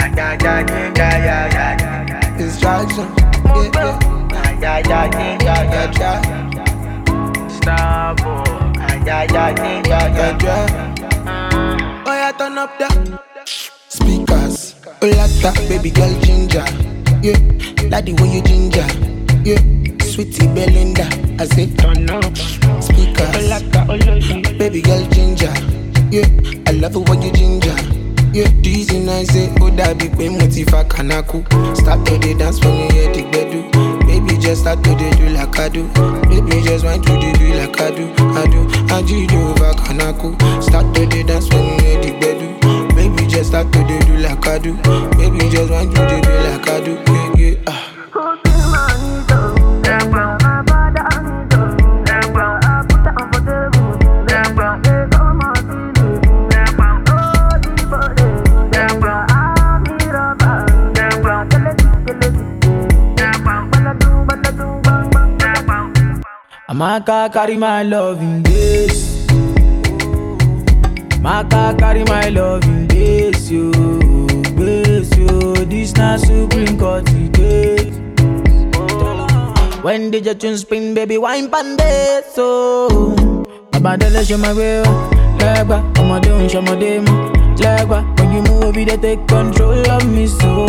Distraction. Oh yeah, turn up the speakers. Oh lata, baby girl ginger. Yeah, like the way you ginger. Yeah, sweetie Belinda. I say turn up speakers. Oh lata, baby girl ginger. Yeah, I love it when you ginger. Yeah, this is nice. Oh that big way motiva kanaku. Start to the dance when you hear the bedu. Baby just start to the do like I do. Baby just want to the do like I do. I do over kanaku. Start to the dance when you hear the bedu. Baby just start to the do like I do. Baby just want to the do like I do. Yeah, yeah. Maka carry my love in this. Maka carry my love in this, yo. This, yo. This na Supreme Court today. When did your tune spin, baby, wine pan this, so Abadele show my way, legba, I'ma do, show my demo, legba. When you move, they take control of me, so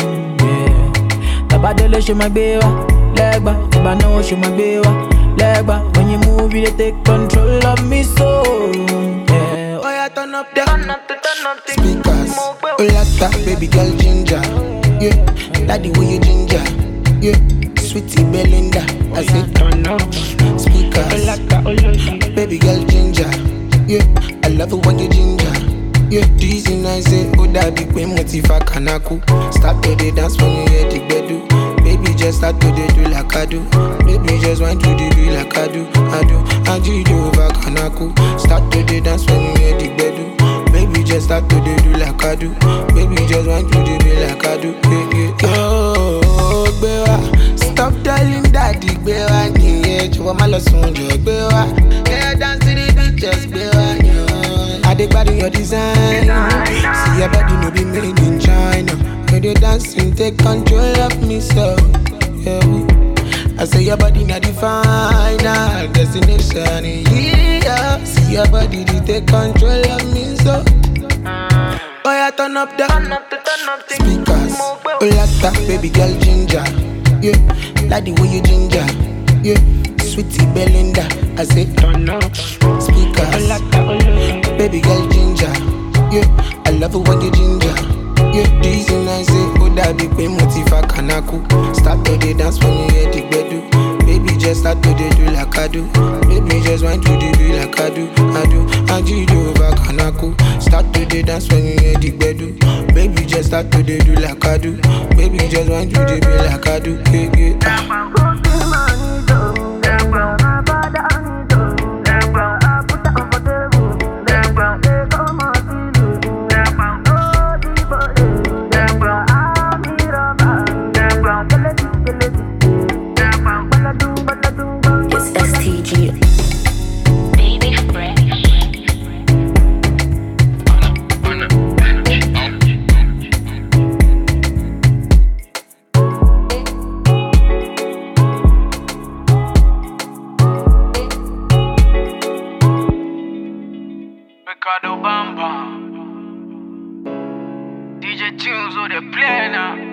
yeah. Abadele show my baby, legba, I'ma know, show my baby. Legba, when you move, you take control of me, so yeah. Oh yeah, turn up the speakers. Oh lata, baby girl ginger. Yeah, like the way you ginger. Yeah, sweetie Belinda. I say turn up speakers. Baby girl ginger. Yeah, I love it when you ginger. Yeah, this is nice. Oh that big way motiva kanaku. Start to the dance when you hear the bedu. Baby just start to the do like I do. Baby just want to the do like I do. I do over kanaku. Start to the dance when you hear the bedu. Baby just start to the do like I do. Baby just want to the do like I do. Oh, bewa, stop telling daddy bewa. Yeah, you want my love soon, bewa. Yeah, dance to the beat, just bewa. I dig body your design. See your body no be made in China. When you dancing, take control of me, so yeah. I say your body not the final destination, yeah. See your body, they take control of me, so oh yeah, turn up the speakers. Oh lata, baby girl ginger. Yeah, like the way you ginger. Yeah, sweetie Belinda. I say turn up speakers. Baby girl ginger. Yeah, I love it when you ginger. Yeah, this is nice. Oh that big way motiva kanaku. Start to the dance when you hear the bedu. Baby just start to the do like I do. Baby just want to the do like I do. I do over kanaku. Start to the dance when you hear the bedu. Baby just start to the do like I do. Baby just want to the do like I do. Yeah, yeah. Ricardo Bamba, DJ Tunes, oh they play now.